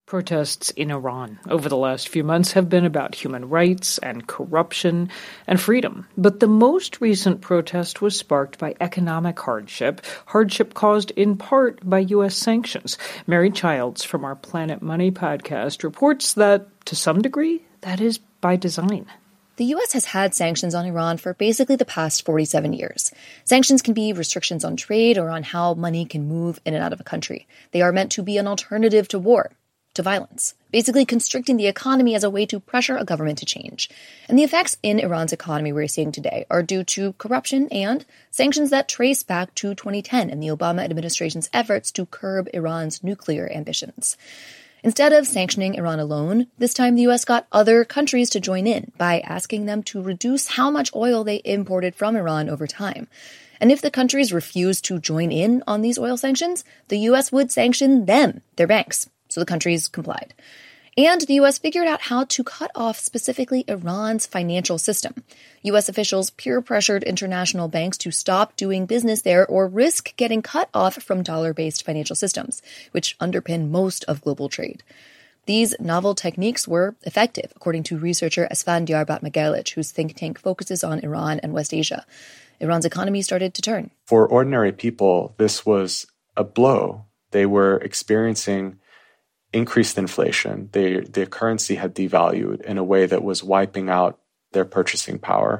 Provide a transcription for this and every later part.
Protests in Iran over the last few months have been about human rights and corruption and freedom. But the most recent protest was sparked by economic hardship caused in part by U.S. sanctions. Mary Childs from our Planet Money podcast reports that, to some degree, that is by design. The U.S. has had sanctions on Iran for basically the past 47 years. Sanctions can be restrictions on trade or on how money can move in and out of a country. They are meant to be an alternative to war, to violence, basically constricting the economy as a way to pressure a government to change. And the effects in Iran's economy we're seeing today are due to corruption and sanctions that trace back to 2010 and the Obama administration's efforts to curb Iran's nuclear ambitions. Instead of sanctioning Iran alone, this time the U.S. got other countries to join in by asking them to reduce how much oil they imported from Iran over time. And if the countries refused to join in on these oil sanctions, the U.S. would sanction them, their banks. So the countries complied. And the U.S. figured out how to cut off specifically Iran's financial system. U.S. officials peer-pressured international banks to stop doing business there or risk getting cut off from dollar-based financial systems, which underpin most of global trade. These novel techniques were effective, according to researcher Esfand Diyarbat-Megalich, whose think tank focuses on Iran and West Asia. Iran's economy started to turn. For ordinary people, this was a blow. They were experiencing increased inflation. Their currency had devalued in a way that was wiping out their purchasing power.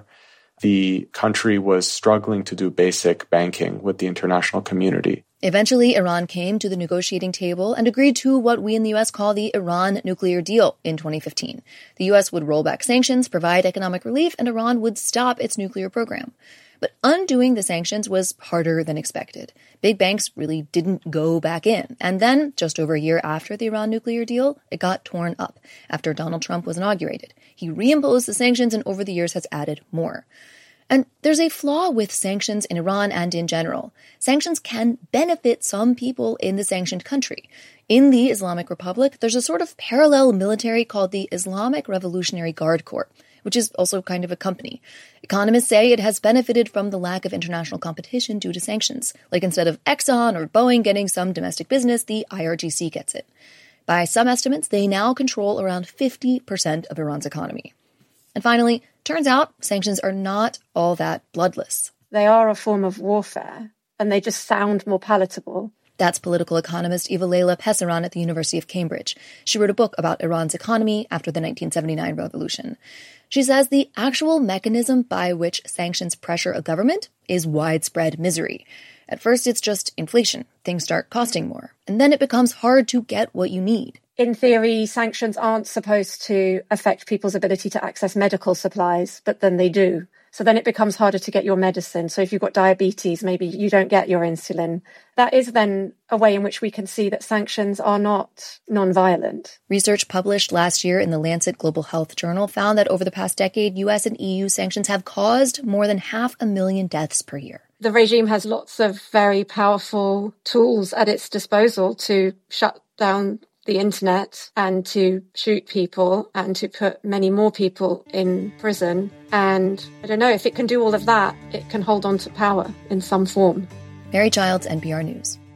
The country was struggling to do basic banking with the international community. Eventually, Iran came to the negotiating table and agreed to what we in the U.S. call the Iran nuclear deal in 2015. The U.S. would roll back sanctions, provide economic relief, and Iran would stop its nuclear program. But undoing the sanctions was harder than expected. Big banks really didn't go back in. And then, just over a year after the Iran nuclear deal, it got torn up after Donald Trump was inaugurated. He reimposed the sanctions and over the years has added more. And there's a flaw with sanctions in Iran and in general. Sanctions can benefit some people in the sanctioned country. In the Islamic Republic, there's a sort of parallel military called the Islamic Revolutionary Guard Corps, which is also kind of a company. Economists say it has benefited from the lack of international competition due to sanctions. Like instead of Exxon or Boeing getting some domestic business, the IRGC gets it. By some estimates, they now control around 50% of Iran's economy. And finally, turns out sanctions are not all that bloodless. They are a form of warfare, and they just sound more palatable. That's political economist Eva-Leila Pesaran at the University of Cambridge. She wrote a book about Iran's economy after the 1979 revolution. She says the actual mechanism by which sanctions pressure a government is widespread misery. At first, it's just inflation. Things start costing more. And then it becomes hard to get what you need. In theory, sanctions aren't supposed to affect people's ability to access medical supplies, but then they do. So then it becomes harder to get your medicine. So if you've got diabetes, maybe you don't get your insulin. That is then a way in which we can see that sanctions are not non-violent. Research published last year in the Lancet Global Health Journal found that over the past decade, US and EU sanctions have caused more than 500,000 deaths per year. The regime has lots of very powerful tools at its disposal to shut down the internet and to shoot people and to put many more people in prison. And I don't know, if it can do all of that, it can hold on to power in some form. Mary Childs, NPR News.